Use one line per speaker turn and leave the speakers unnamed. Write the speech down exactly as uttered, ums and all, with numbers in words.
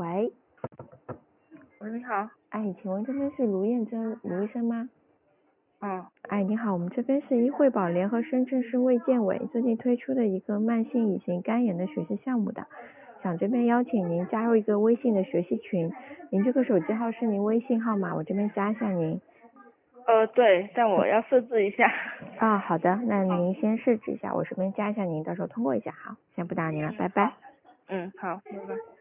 喂，
喂，你好。
哎，请问这边是卢燕珍卢医生吗？
嗯。
哎，你好，我们这边是医惠保联合深圳市卫健委最近推出的一个慢性乙型肝炎的学习项目的，想这边邀请您加入一个微信的学习群，您这个手机号是您微信号码，我这边加一下您。
呃，对，但我要设置一下。
啊，好的，那您先设置一下，我这边加一下您，到时候通过一下，好，先不打您了，拜拜。
嗯，好，拜拜。